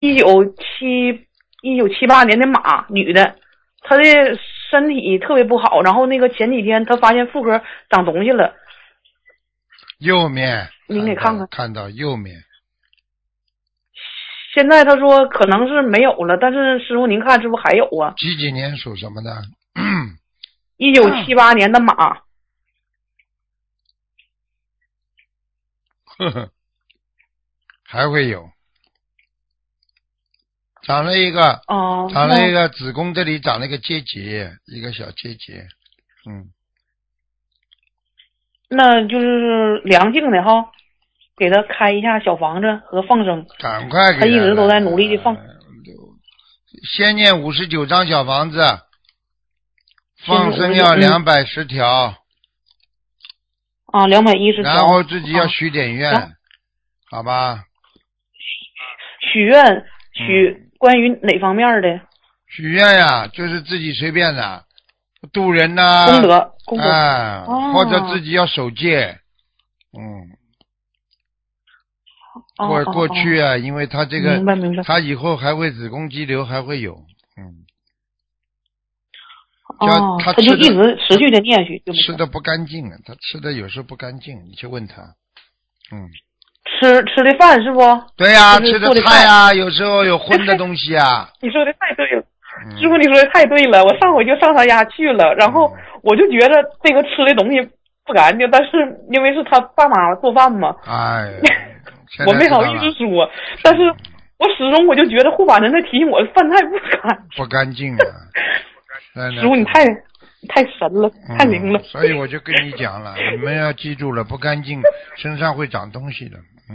1978年的马，女的，她的身体特别不好，然后那个前几天她发现妇科长东西了。 右面， 您给看看。 看到右面。 现在他说可能是没有了，但是师傅您看是不是还有啊？ 几年属什么的 ？1978年的马。 呵呵，还会有。长了一个，长了一个子宫这里长了一个结节，一个小结节， 那就是良性的哈，给他开一下小房子和放生。 赶快给他一直都在努力的放。 先念59张小房子，放生要210条。 210条。 然后自己要许点愿，好吧？ 许愿关于哪方面的？ 许愿呀，就是自己随便的，渡人呐， 功德， 哎，或者自己要守戒，过去啊，因为他这个， 明白， 他以后还会子宫肌瘤，还会有， 他就一直持续的念去， 吃的不干净，他吃的有时候不干净，你去问他， 吃的饭是不？ 对呀，吃的菜啊，有时候有荤的东西啊。 你说的太对了，师傅，你说的太对了。我上回就上他家去了，然后我就觉得这个吃的东西不干净，但是因为是他爸妈做饭嘛， 哎， 我没好意思说，但是我始终我就觉得护法神在提醒我，饭菜不干净啊。 师傅，你太神了，太灵了。 所以我就跟你讲了，你们要记住了，不干净身上会长东西的。